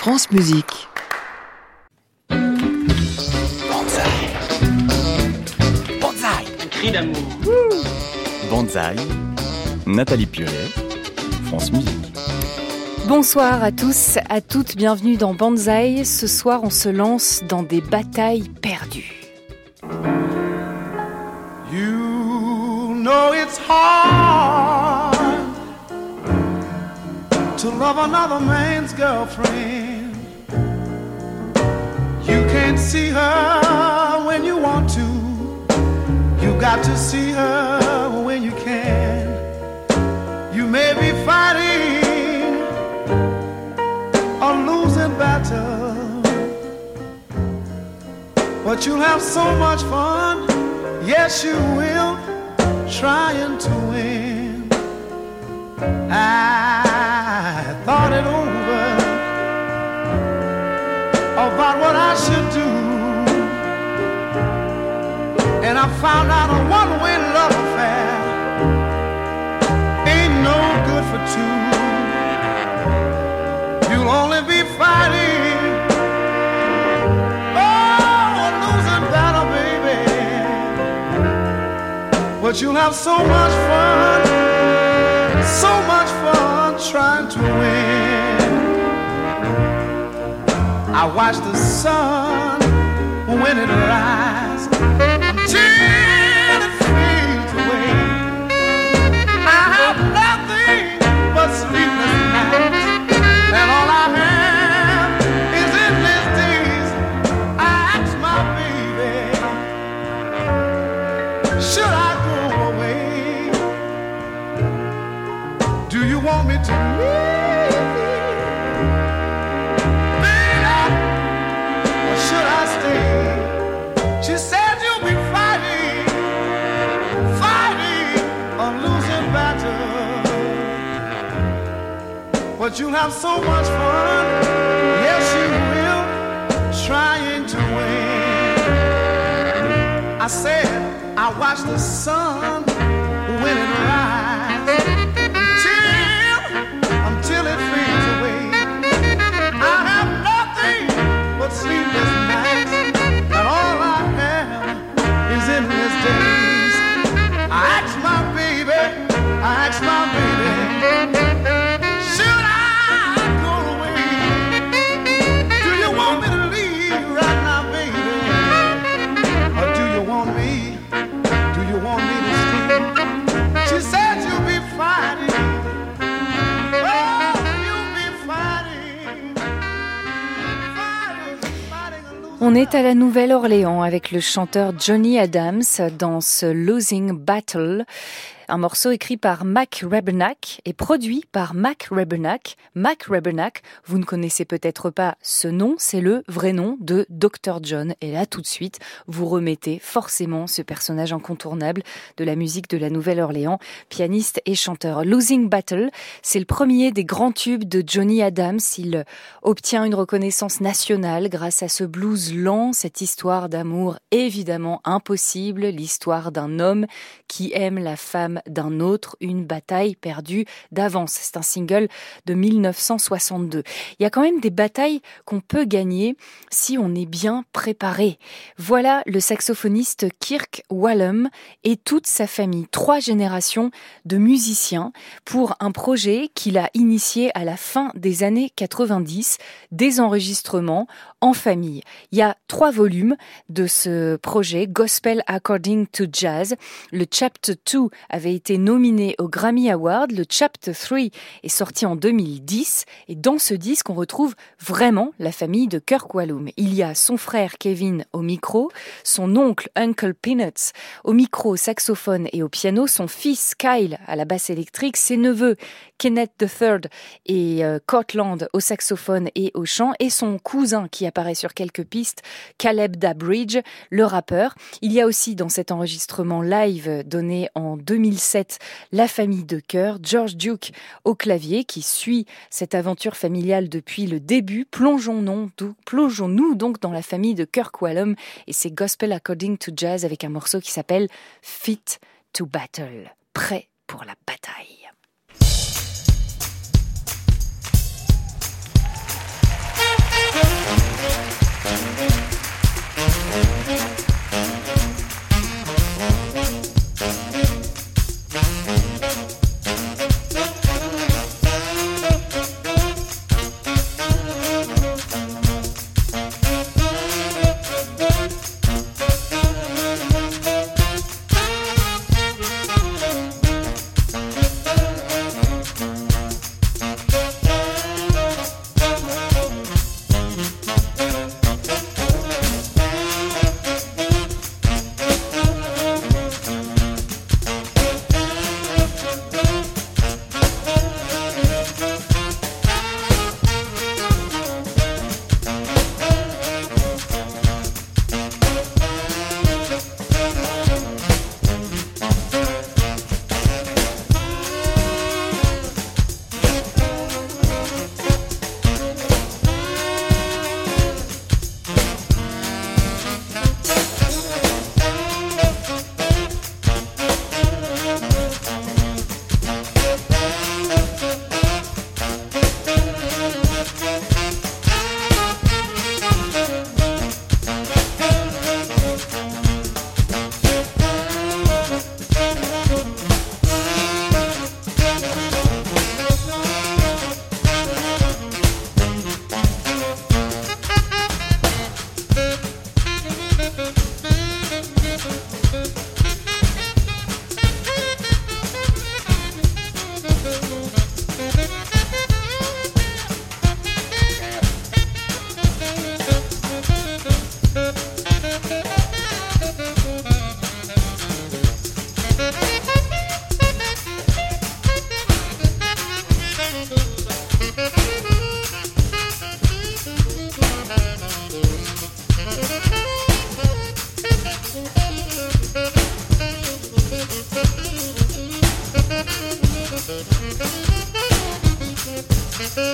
France Musique. Banzai. Banzai. Un cri d'amour. Banzai. Nathalie Piollet, France Musique. Bonsoir à tous, à toutes, bienvenue dans Banzai. Ce soir, on se lance dans des batailles perdues. You know it's hard to love another man's girlfriend. You can't see her when you want to. You got to see her when you can. You may be fighting a losing battle, but you'll have so much fun. Yes, you will, trying to win. I thought it over about what I should do, and I found out a one-way love affair ain't no good for two. You'll only be fighting, oh, a losing battle, baby. But you'll have so much fun trying to win. I watch the sun when it rises until it fades away. I have nothing but sleepless nights, and all I have is endless days. I ask my baby, should I go away? Do you want me to leave, baby, or should I stay? She said you'll be fighting a losing battle, but you'll have so much fun. Yes, you will, trying to win. I said I watch the sun when it rises until it fades away. I have nothing but sleepless nights, and all I have is endless days. I ask my baby, should I go away? Do you want me to leave right now, baby? Or do you want me to stay? She said you'll be fighting. On est à la Nouvelle-Orléans avec le chanteur Johnny Adams dans ce Losing Battle. Un morceau écrit par Mac Rebennack et produit par Mac Rebennack. Mac Rebennack, vous ne connaissez peut-être pas ce nom, c'est le vrai nom de Dr. John. Et là, tout de suite, vous remettez forcément ce personnage incontournable de la musique de la Nouvelle-Orléans, pianiste et chanteur. Losing Battle, c'est le premier des grands tubes de Johnny Adams. Il obtient une reconnaissance nationale grâce à ce blues lent, cette histoire d'amour évidemment impossible, l'histoire d'un homme qui aime la femme d'un autre, une bataille perdue d'avance. C'est un single de 1962. Il y a quand même des batailles qu'on peut gagner si on est bien préparé. Voilà le saxophoniste Kirk Whalum et toute sa famille, 3 générations de musiciens pour un projet qu'il a initié à la fin des années 90, des enregistrements en famille. Il y a 3 volumes de ce projet, Gospel According to Jazz. Le Chapter 2 avait été nominé au Grammy Award. Le Chapter 3 est sorti en 2010. Et dans ce disque, on retrouve vraiment la famille de Kirk Whalum. Il y a son frère Kevin au micro, son oncle Uncle Peanuts au micro, au saxophone et au piano, son fils Kyle à la basse électrique, ses neveux Kenneth III et Cortland au saxophone et au chant, et son cousin qui apparaît sur quelques pistes, Caleb Dabridge, le rappeur. Il y a aussi dans cet enregistrement live donné en 2007 la famille de chœur, George Duke au clavier qui suit cette aventure familiale depuis le début. Plongeons-nous donc dans la famille de Kirk Whalum et ses Gospel According to Jazz avec un morceau qui s'appelle Fit to Battle, prêt pour la bataille.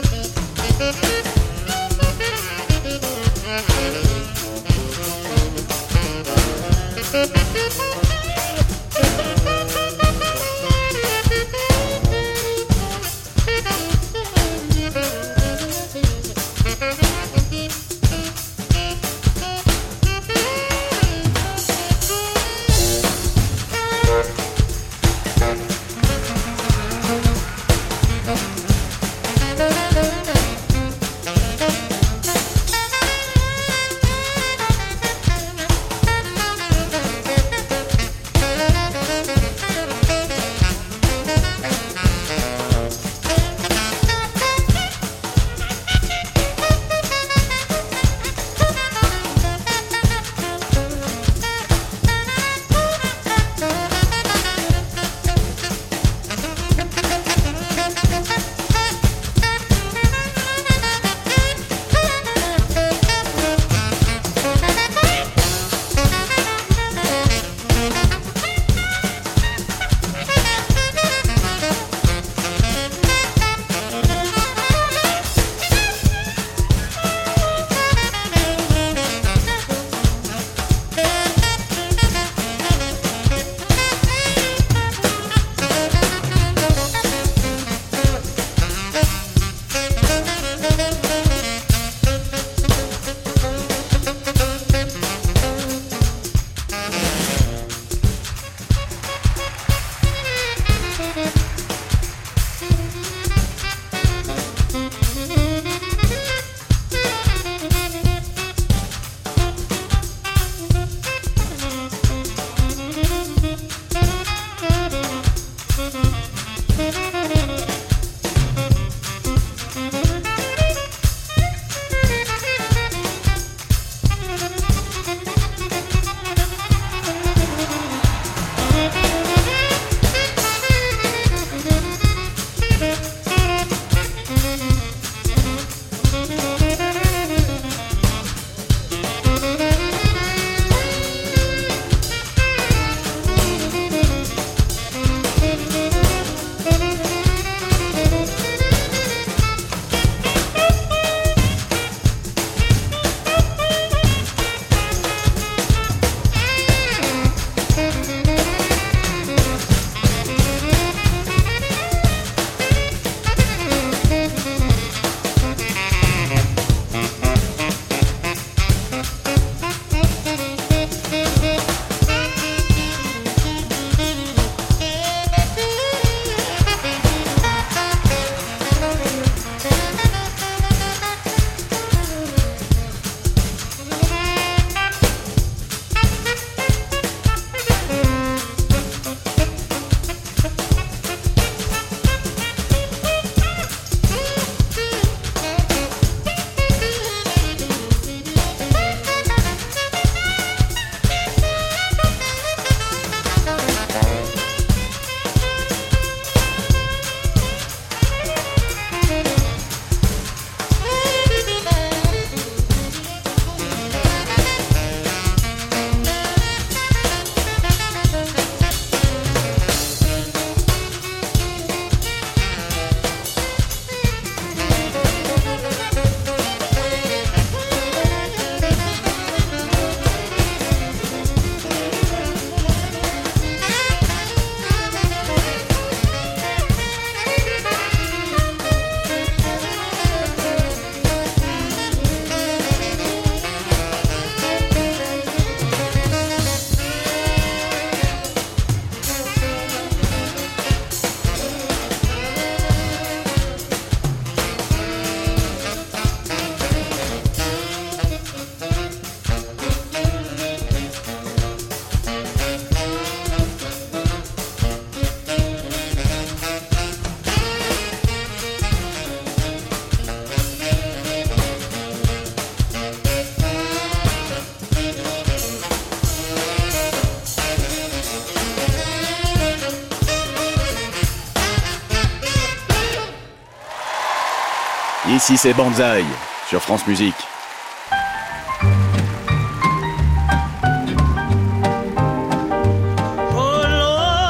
Ici c'est Banzai sur France Musique.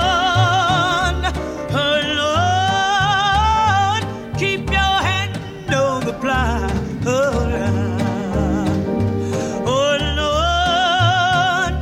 Keep your hand plow. Oh Lord,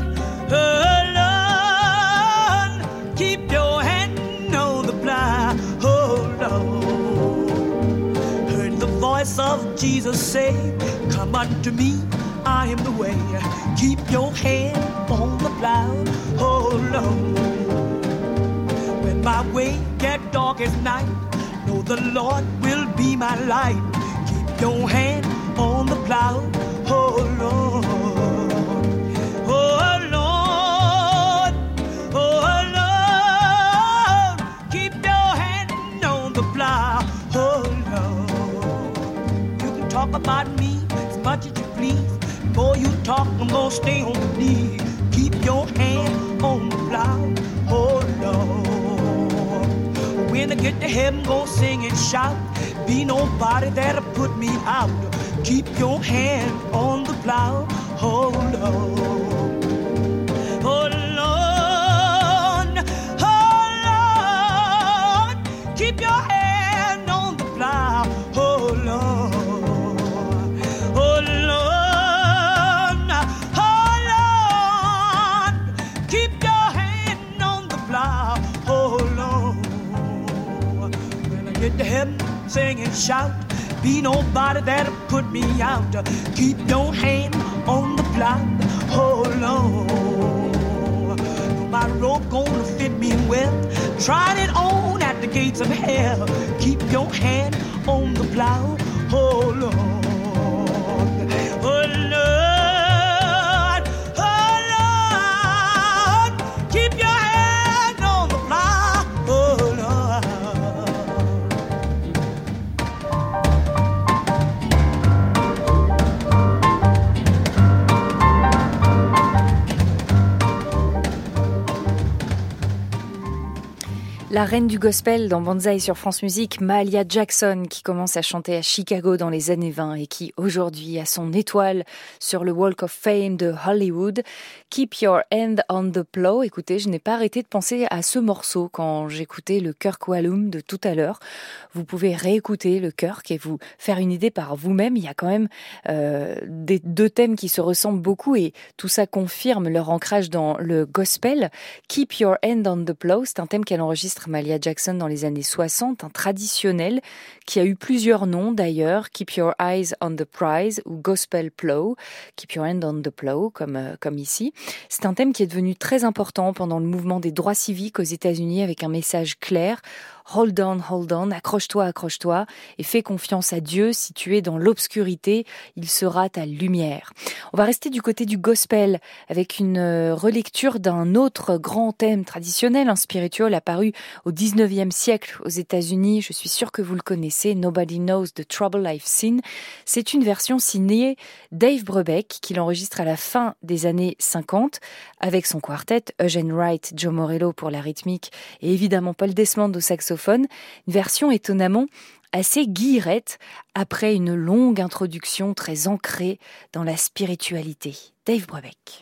keep your hand on the plow. Oh Lord, heard the voice of Jesus say, come unto me, I am the way. Keep your hand on the plow. Oh Lord, when my way get dark as night, know the Lord will be my light. Keep your hand on the plow. Oh Lord, oh Lord, oh Lord, keep your hand on the plow. Oh Lord, you can talk about me as much as you please. Before you talk, I'm gonna stay on my knees. Keep your hand on the plow. Oh Lord, when I get to heaven, gonna sing and shout. Be nobody that'll put me out. Keep your hand on the plow. Oh Lord, oh Lord, oh Lord, keep your hand on the plow. Oh Lord, oh Lord, oh Lord, keep your hand on the plow. Oh Lord, when I get to heaven, sing and shout. Be nobody that'll put me out. Keep your hand on the plow. Oh Lord, my rope gonna fit me well. Tried it on at the gates of hell. Keep your hand on the plow. Oh Lord, oh Lord, oh Lord, keep your hand on the plow. Oh Lord. La reine du gospel dans Banzai sur France Musique, Mahalia Jackson, qui commence à chanter à Chicago dans les années 20 et qui aujourd'hui a son étoile sur le Walk of Fame de Hollywood. Keep Your Hand on the Plow. Écoutez, je n'ai pas arrêté de penser à ce morceau quand j'écoutais le Kirk Whalum de tout à l'heure. Vous pouvez réécouter le Kirk et vous faire une idée par vous-même. Il y a quand même des deux thèmes qui se ressemblent beaucoup et tout ça confirme leur ancrage dans le gospel. Keep Your Hand on the Plow, c'est un thème qu'elle enregistre Mahalia Jackson dans les années 60, un traditionnel qui a eu plusieurs noms d'ailleurs, Keep Your Eyes on the Prize ou Gospel Plow, Keep Your Hand on the Plow comme ici. C'est un thème qui est devenu très important pendant le mouvement des droits civiques aux États-Unis avec un message clair. Hold on, accroche-toi, accroche-toi et fais confiance à Dieu. Si tu es dans l'obscurité, il sera ta lumière. On va rester du côté du gospel avec une relecture d'un autre grand thème traditionnel, spirituel, apparu au 19e siècle aux États-Unis. Je suis sûre que vous le connaissez, Nobody Knows the Trouble I've Seen. C'est une version signée Dave Brubeck qui l'enregistre à la fin des années 50 avec son quartet, Eugene Wright, Joe Morello pour la rythmique et évidemment Paul Desmond au saxophone. Une version étonnamment assez guillerette après une longue introduction très ancrée dans la spiritualité. Dave Brubeck.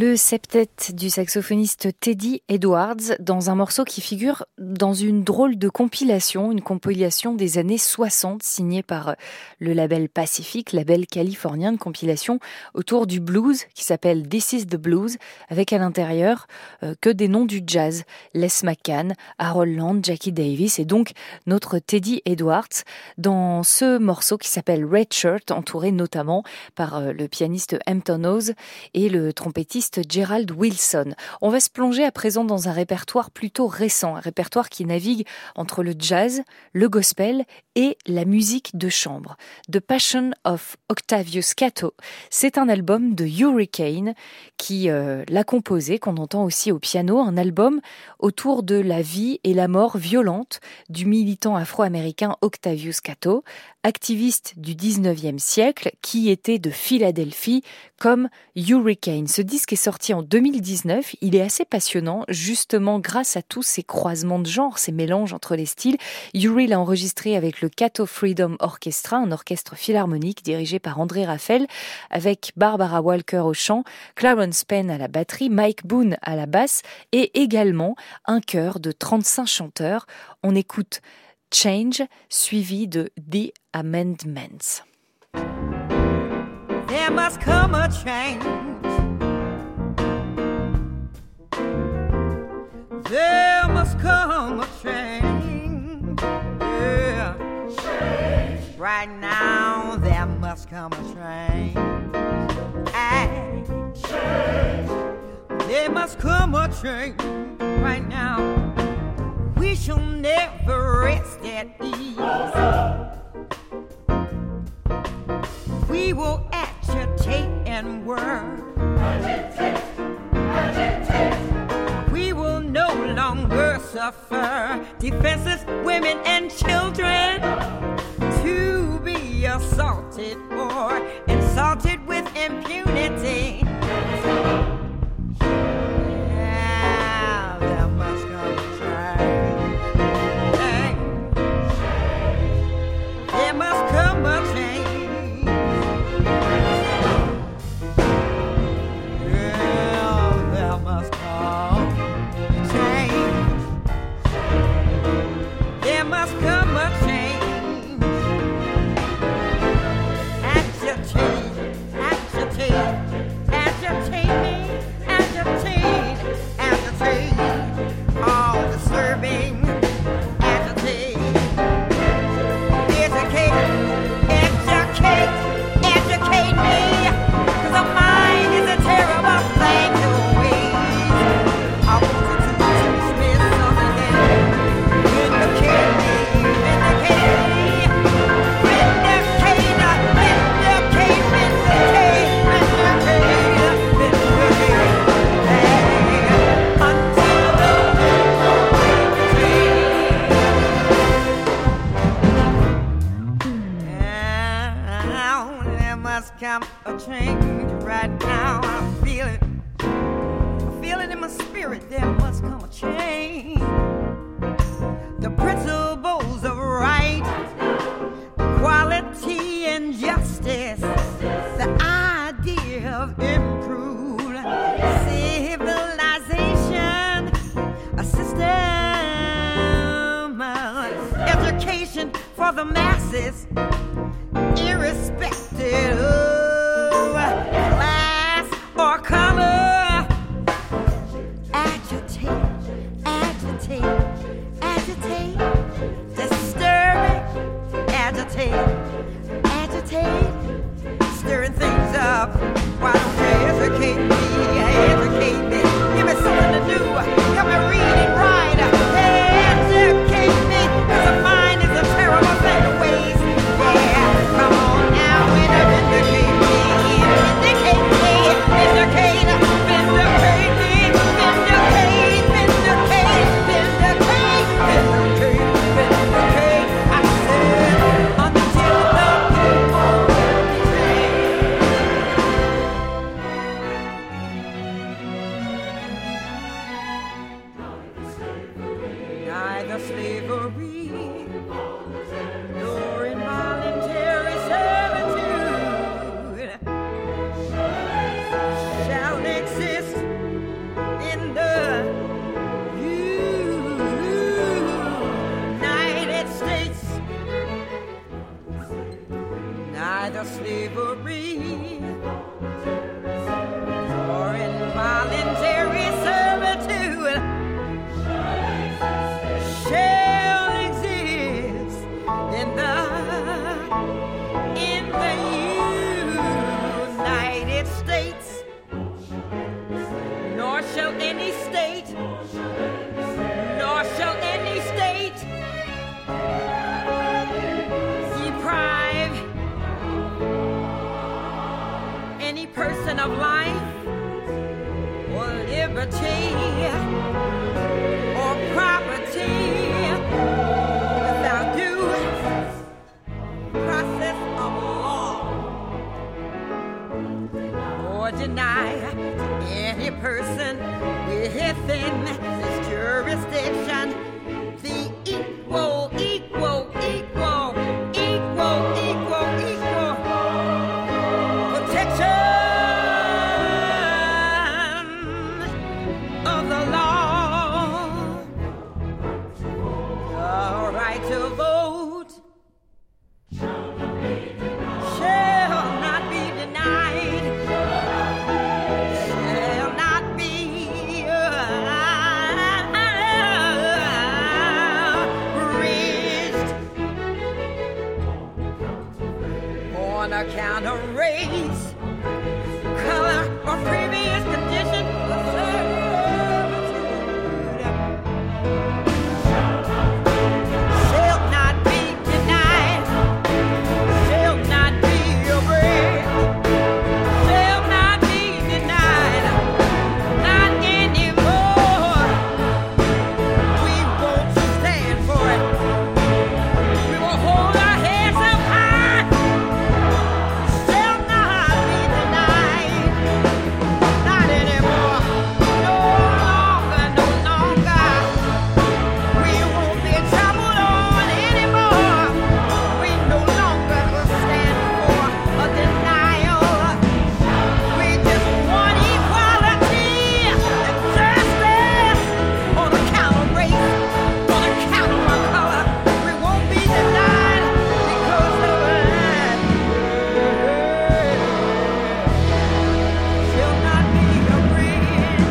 Le septet du saxophoniste Teddy Edwards dans un morceau qui figure dans une drôle de compilation, une compilation des années 60 signée par le label Pacific, label californien, de compilation autour du blues qui s'appelle This is the Blues, avec à l'intérieur que des noms du jazz, Les McCann, Harold Land, Jackie Davis et donc notre Teddy Edwards dans ce morceau qui s'appelle Red Shirt, entouré notamment par le pianiste Hampton Hawes et le trompettiste Gerald Wilson. On va se plonger à présent dans un répertoire plutôt récent, un répertoire qui navigue entre le jazz, le gospel et la musique de chambre. The Passion of Octavius Catto, c'est un album de Hurricane qui l'a composé, qu'on entend aussi au piano, un album autour de la vie et la mort violente du militant afro-américain Octavius Catto, activiste du 19e siècle qui était de Philadelphie comme Hurricane. Ce disque est sorti en 2019, il est assez passionnant justement grâce à tous ces croisements de genres, ces mélanges entre les styles. Uri l'a enregistré avec le Catto Freedom Orchestra, un orchestre philharmonique dirigé par André Raphael, avec Barbara Walker au chant, Clarence Penn à la batterie, Mike Boone à la basse et également un chœur de 35 chanteurs. On écoute Change, suivi de The Amendments. There must come a change. There must come a change. Yeah. Change. Right now, there must come a change. Change. There must come a change. Right now, we shall never rest at ease. We will agitate and work. Agitate, agitate. We will no longer suffer defenseless women and children to be assaulted or insulted with impunity. Yeah, there must come a change. There must come a change. Come a change right now. I feel it in my spirit. There must come a change. The principles of right, equality, and justice. The idea of improved civilization, a system of education for the masses, irrespective of class or color. Agitate, agitate, agitate, disturbing, agitate, agitate, stirring things up. Why don't you educate me, educate me, give me something to do, help me read and write, educate me, 'cause the mind is a terrible thing to waste. Yeah, come on now, to slavery or involuntary servitude shall exist in the United States, nor shall any state deprive any person of life or liberty or property without due process of law, or deny any person within this jurisdiction the equal protection of the law. The right to vote shall not be denied, shall not be raised on account of race, color, or previous condition of servitude. Shall not be denied, shall not be erased, shall not be denied, not anymore. We won't stand for it. We will hold our heads up high. Shall not be denied, not anymore. No longer. We won't be trampled on anymore. We no longer will stand for a denial. We just want equality and justice on account of race, on account of our color. We won't be denied because of that. Shall not be erased.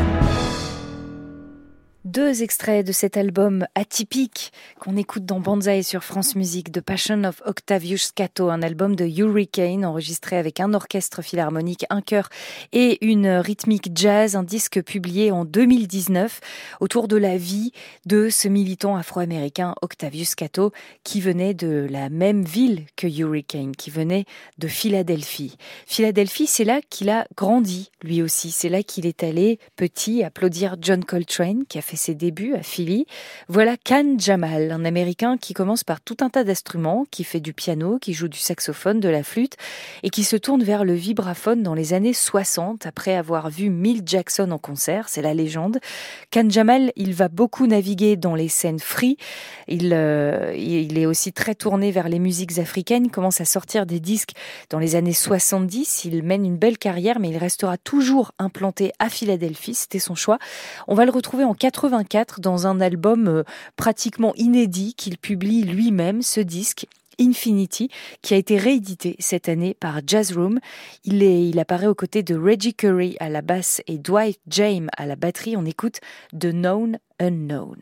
Deux extraits de cet album atypique qu'on écoute dans Banzai sur France Musique, The Passion of Octavius Scato, un album de Hurricane enregistré avec un orchestre philharmonique, un chœur et une rythmique jazz, un disque publié en 2019 autour de la vie de ce militant afro-américain Octavius Scato qui venait de la même ville que Hurricane, qui venait de Philadelphie. Philadelphie, c'est là qu'il a grandi lui aussi, c'est là qu'il est allé petit applaudir John Coltrane qui a fait ses débuts à Philly. Voilà Khan Jamal, un Américain qui commence par tout un tas d'instruments, qui fait du piano, qui joue du saxophone, de la flûte et qui se tourne vers le vibraphone dans les années 60 après avoir vu Milt Jackson en concert, c'est la légende. Khan Jamal, il va beaucoup naviguer dans les scènes free, il est aussi très tourné vers les musiques africaines, il commence à sortir des disques dans les années 70, il mène une belle carrière mais il restera toujours implanté à Philadelphie, c'était son choix. On va le retrouver en 84 dans un album pratiquement inédit qu'il publie lui-même, ce disque Infinity, qui a été réédité cette année par Jazz Room. Il apparaît aux côtés de Reggie Curry à la basse et Dwight James à la batterie. On écoute The Known Unknown.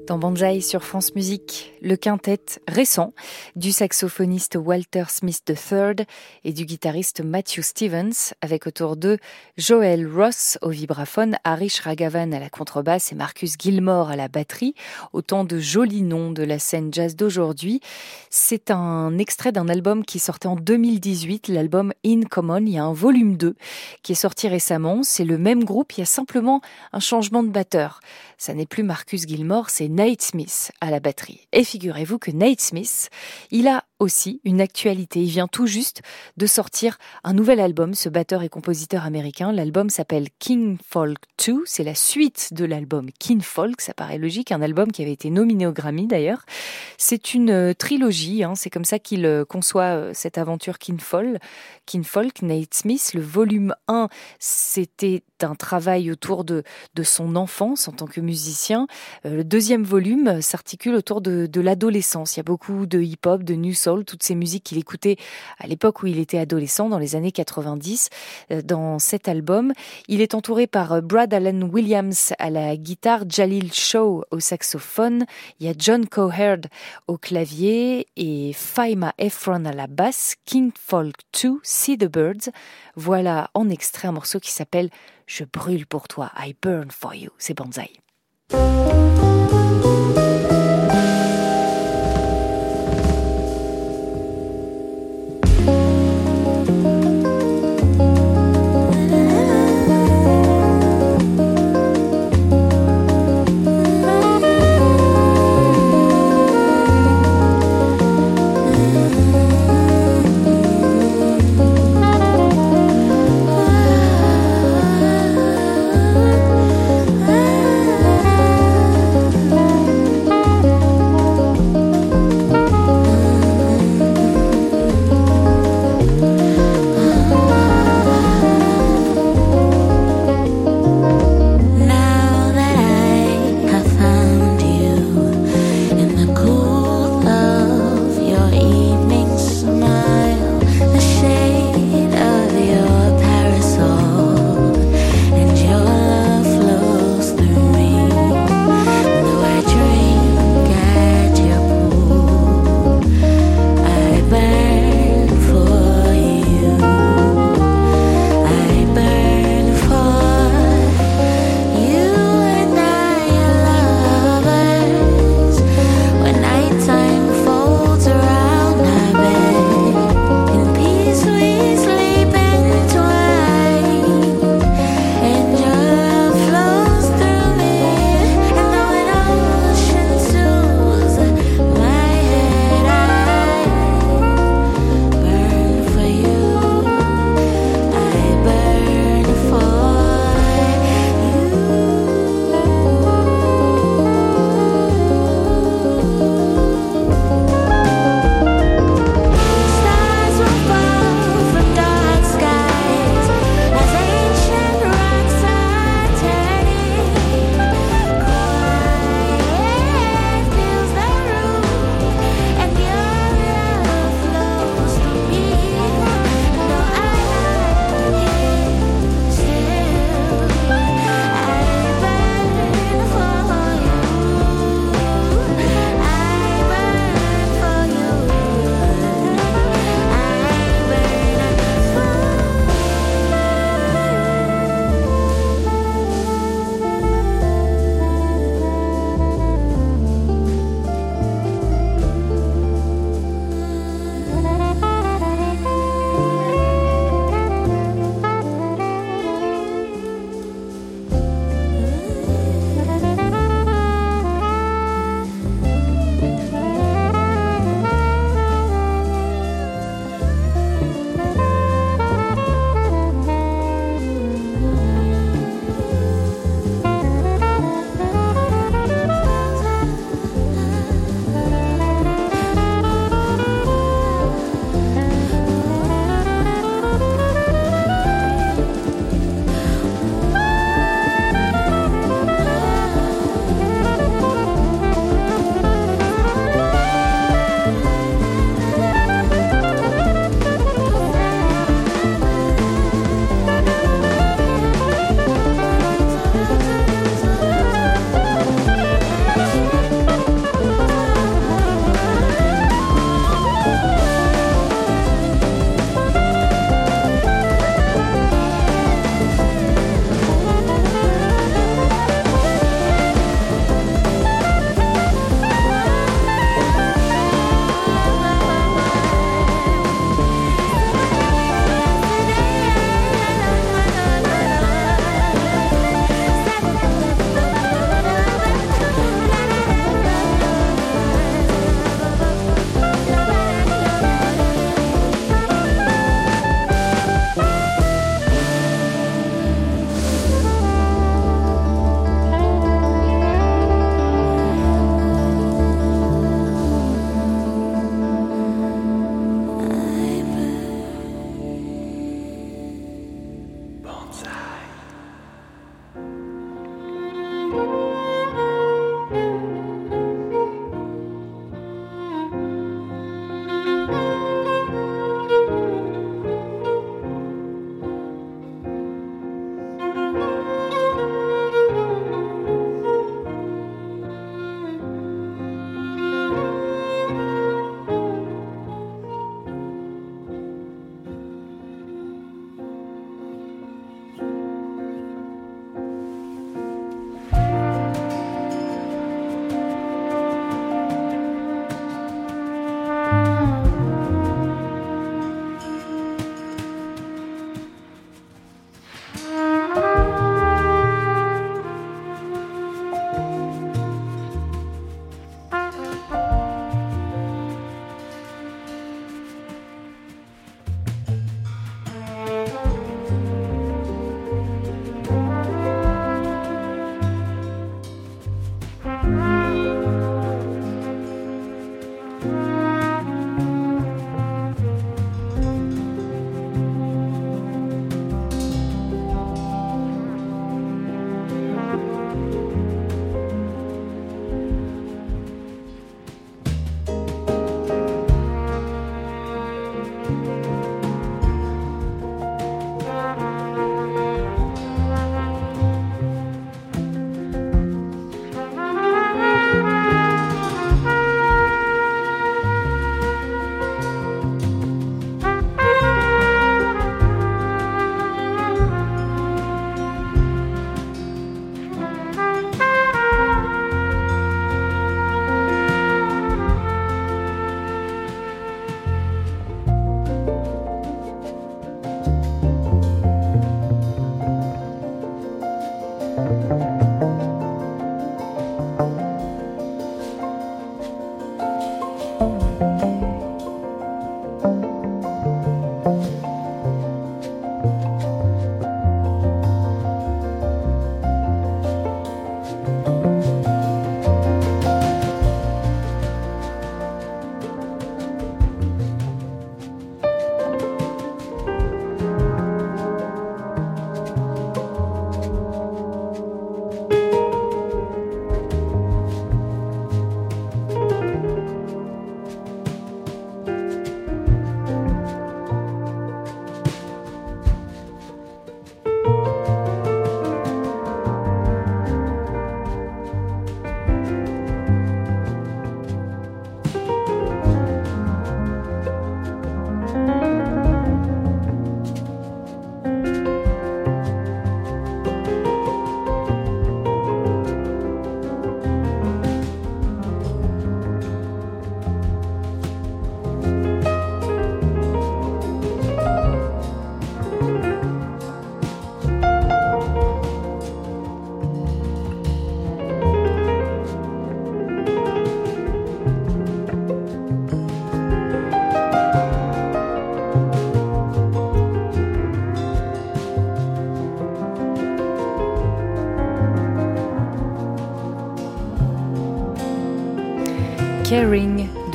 Dans Banzai sur France Musique, le quintet récent du saxophoniste Walter Smith III et du guitariste Matthew Stevens, avec autour d'eux Joel Ross au vibraphone, Harish Raghavan à la contrebasse et Marcus Gilmore à la batterie, autant de jolis noms de la scène jazz d'aujourd'hui. C'est un extrait d'un album qui sortait en 2018, l'album In Common. Il y a un volume 2 qui est sorti récemment. C'est le même groupe, il y a simplement un changement de batteur. Ça n'est plus Marcus Gilmore, c'est Nate Smith à la batterie. Et figurez-vous que Nate Smith, il a aussi une actualité. Il vient tout juste de sortir un nouvel album, ce batteur et compositeur américain. L'album s'appelle King Folk 2. C'est la suite de l'album King Folk. Ça paraît logique, un album qui avait été nominé au Grammy d'ailleurs. C'est une trilogie, c'est comme ça qu'il conçoit cette aventure King Folk, Nate Smith. Le volume 1, c'était un travail autour de son enfance en tant que musicien. Le deuxième volume s'articule autour de l'adolescence. Il y a beaucoup de hip-hop, de new soul, toutes ces musiques qu'il écoutait à l'époque où il était adolescent, dans les années 90. Dans cet album, il est entouré par Brad Allen Williams à la guitare, Jalil Shaw au saxophone, il y a John Coherd au clavier et Faima Efron à la basse. King Folk 2, See the Birds. Voilà en extrait un morceau qui s'appelle Je brûle pour toi, I burn for you. C'est Banzai.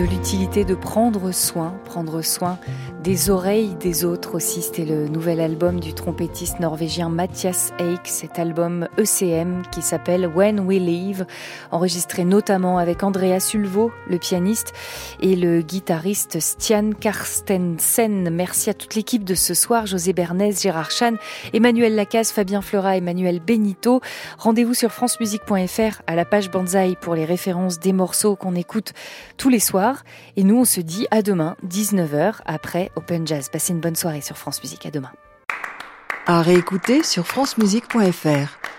de l'utilité de prendre soin des oreilles des autres aussi. C'était le nouvel album du trompettiste norvégien Mathias Eik, cet album ECM qui s'appelle When We Leave, enregistré notamment avec Andreas Sulvo, le pianiste, et le guitariste Stian Carstensen. Merci à toute l'équipe de ce soir, José Bernès, Gérard Chan, Emmanuel Lacaze, Fabien Fleurat, Emmanuel Benito. Rendez-vous sur francemusique.fr à la page Banzai pour les références des morceaux qu'on écoute tous les soirs. Et nous, on se dit à demain, 19h, après Open Jazz. Passez une bonne soirée sur France Musique. À demain. À réécouter sur francemusique.fr.